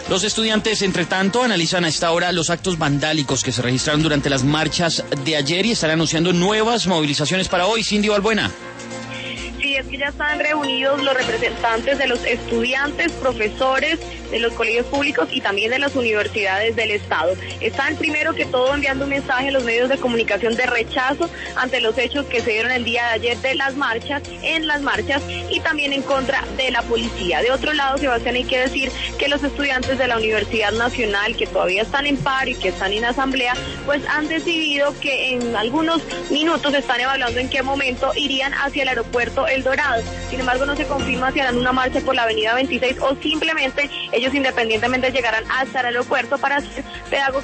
Los estudiantes, entre tanto, analizan a esta hora los actos vandálicos que se registraron durante las marchas de ayer y están anunciando nuevas movilizaciones para hoy. Cindy Balbuena. Sí, es que ya están reunidos los representantes de los estudiantes, profesores de los colegios públicos y también de las universidades del Estado. Están primero que todo enviando un mensaje a los medios de comunicación de rechazo ante los hechos que se dieron el día de ayer en las marchas y también en contra de la policía. De otro lado, Sebastián, hay que decir que los estudiantes de la Universidad Nacional, que todavía están en paro y que están en asamblea, pues han decidido que en algunos minutos están evaluando en qué momento irían hacia el aeropuerto El Dorado. Sin embargo, no se confirma si harán una marcha por la avenida 26 o simplemente ellos independientemente llegarán hasta el aeropuerto para hacer pedagogía